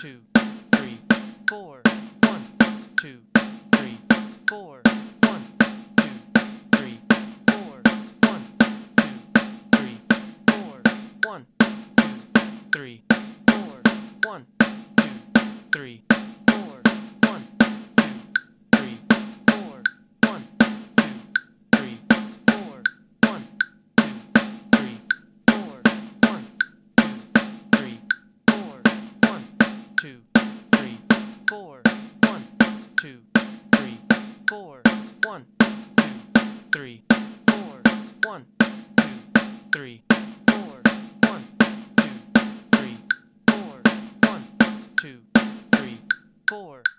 two, three, four. 1, 2, 3, 4. 1, 2, 3, 4. 1, 2, 3, 4. 1, 2, 3, 4. 1, 2, 3, 4. 1, 2, 3, 4. 1, 2, 3, 4. 1, 2, 3, 4. 1, 2, 3, 4. 1, 2, 3, 4. 1, 2, 3, 4. 1, 2, 3, 4. 1, 2, 3, 4. 1, 2, 3, 4. 1, 2, 3, 4.